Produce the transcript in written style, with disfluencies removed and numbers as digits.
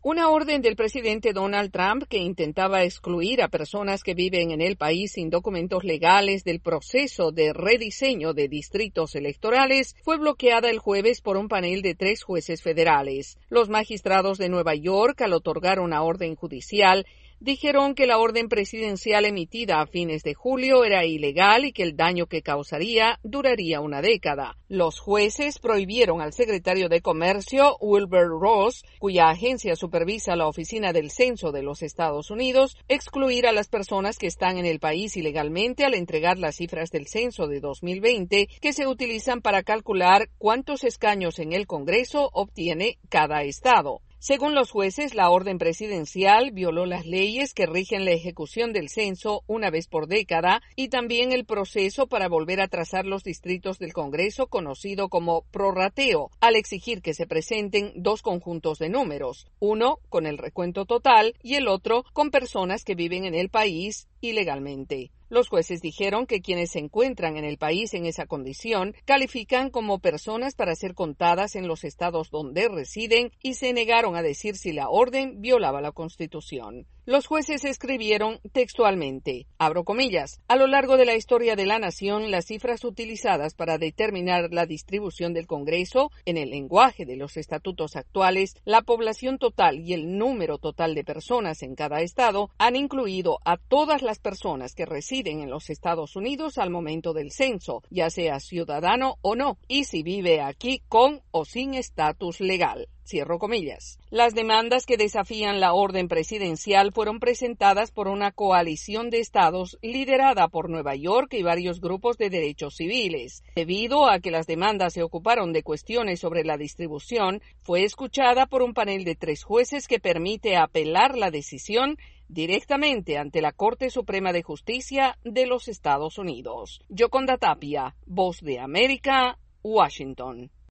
Una orden del presidente Donald Trump que intentaba excluir a personas que viven en el país sin documentos legales del proceso de rediseño de distritos electorales fue bloqueada el jueves por un panel de 3 jueces federales. Los magistrados de Nueva York, al otorgar una orden judicial, dijeron que la orden presidencial emitida a fines de julio era ilegal y que el daño que causaría duraría una década. Los jueces prohibieron al secretario de Comercio, Wilbur Ross, cuya agencia supervisa la Oficina del Censo de los Estados Unidos, excluir a las personas que están en el país ilegalmente al entregar las cifras del censo de 2020 que se utilizan para calcular cuántos escaños en el Congreso obtiene cada estado. Según los jueces, la orden presidencial violó las leyes que rigen la ejecución del censo una vez por década y también el proceso para volver a trazar los distritos del Congreso conocido como prorrateo, al exigir que se presenten 2 conjuntos de números, uno con el recuento total y el otro con personas que viven en el país ilegalmente. Los jueces dijeron que quienes se encuentran en el país en esa condición califican como personas para ser contadas en los estados donde residen y se negaron a decir si la orden violaba la Constitución. Los jueces escribieron textualmente, abro comillas, a lo largo de la historia de la nación, las cifras utilizadas para determinar la distribución del Congreso, en el lenguaje de los estatutos actuales, la población total y el número total de personas en cada estado han incluido a todas las personas que residen en los Estados Unidos al momento del censo, ya sea ciudadano o no, y si vive aquí con o sin estatus legal. Cierro comillas. Las demandas que desafían la orden presidencial fueron presentadas por una coalición de estados liderada por Nueva York y varios grupos de derechos civiles. Debido a que las demandas se ocuparon de cuestiones sobre la distribución, fue escuchada por un panel de 3 jueces que permite apelar la decisión directamente ante la Corte Suprema de Justicia de los Estados Unidos. Yoconda Tapia, Voz de América, Washington.